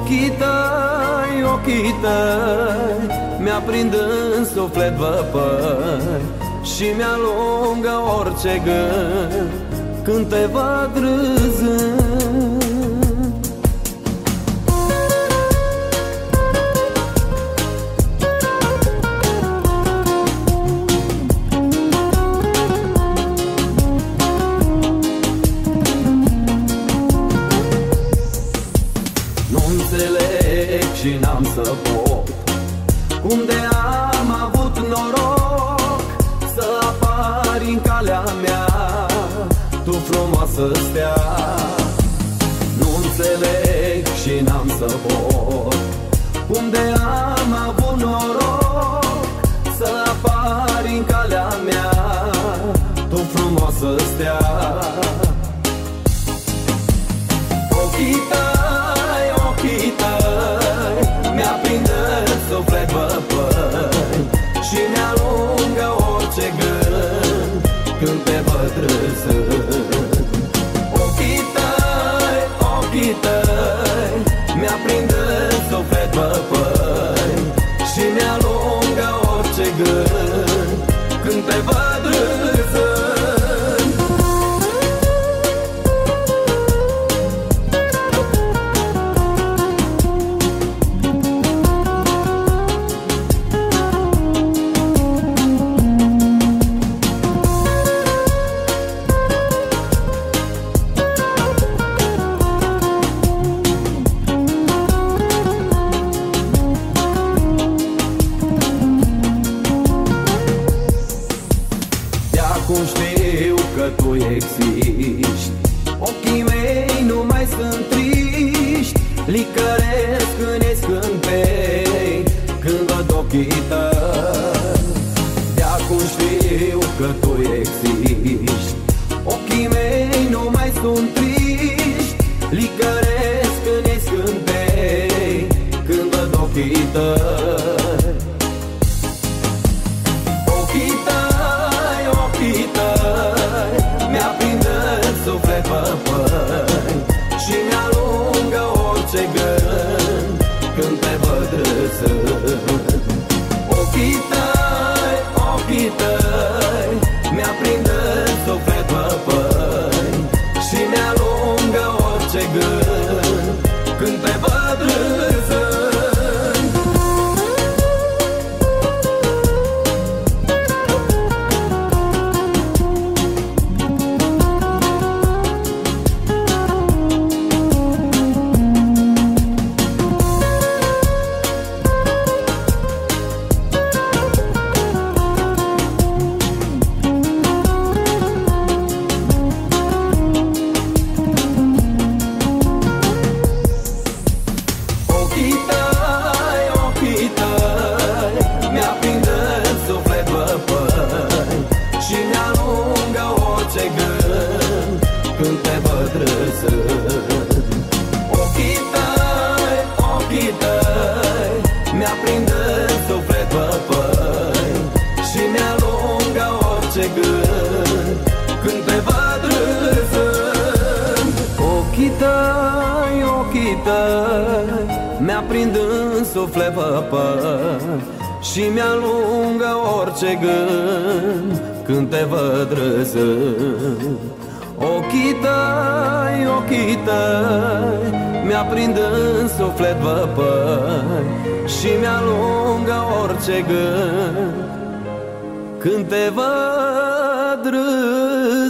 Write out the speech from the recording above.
ochii tăi mi-aprind în suflet văpăi și mi-alungă orice gând când te văd râzând. Nu înțeleg și n-am să pot cum de am avut noroc să apari în calea mea, tu frumoasă stea. Nu înțeleg și n-am să pot cum de am avut noroc să apari în calea mea, tu frumoasă stea. Ochii tăi mi-aprind în suflet văpăi și mi-alungă orice gând când te văd râzând. Ochii tăi mi-aprind în suflet văpăi și mi-alungă orice gând când te văd râzând. Acum știu că tu existi, ochii mei nu mai sunt triști, licăresc în ei scântei când văd ochii tăi. De acum știu că tu existi, ochii mei nu mai sunt triști, licăresc în ei scântei când văd ochii tăi. Ochii tăi mi-aprind în suflet văpăi și mi-alungă orice gând când te văd râzând. Ochii tăi mi-aprind în suflet văpăi și mi-alungă orice gând când te văd râzând. Ochii tăi mi-aprind în suflet văpăi și mi-alungă orice gând când te văd râzând. Ochii tăi mi-aprind în suflet văpăi și mi-alungă orice gând când te văd râzând. Ochii tăi mi-aprind în suflet văpăi și mi-alungă orice gând când te văd râzând. Ochii tăi mi-aprind în suflet văpăi și mi-alungă orice gând când te văd râzând.